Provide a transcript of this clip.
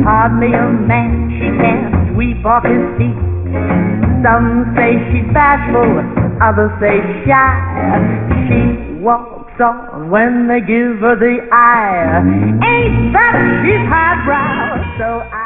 Hardly a man she can't sweep off his feet. Some say she's bashful, others say shy. She walks on when they give her the eye. Ain't that she's highbrow, so